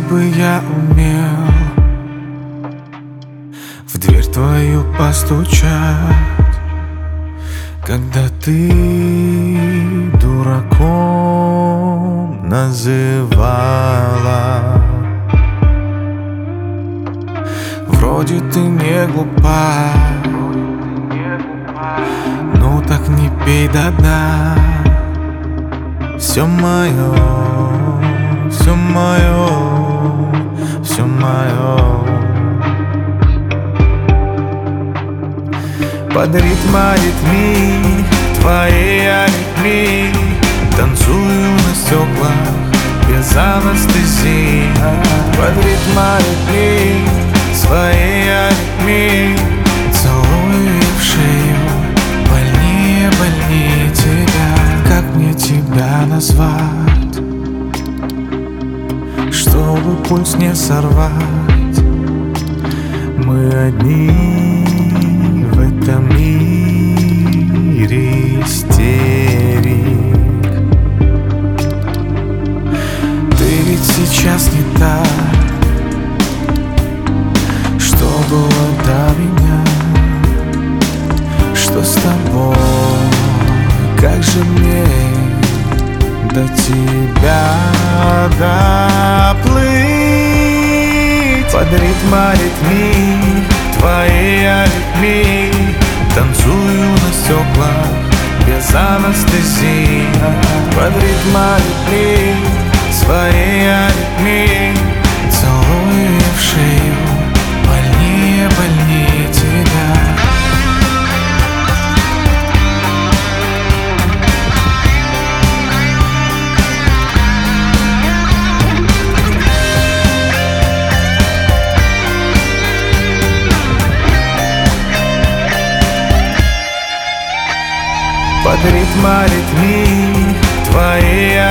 бы я умел в дверь твою постучать, когда ты дураком называла. Вроде ты не глупа, ну так не пей до дна. Все мое, все мое, все мое. Под ритм аритмий, твоей аритмии танцую на стеклах без анестезии. Под ритм аритмий, своей аритмии целую в шею, больнее, больнее тебя. Как мне тебя назвать, чтобы пульс не сорвать? Мы одни в этом мире истерик. Ты ведь сейчас не та, что было до меня. Что с тобой? Как же мне до тебя доплыть? Под ритм аритмий, твоей аритмии танцую на стеклах без анестезии. Под ритм аритмий, своей аритмии целую в шею, больнее, больнее тебя. Под ритм аритмий, твоей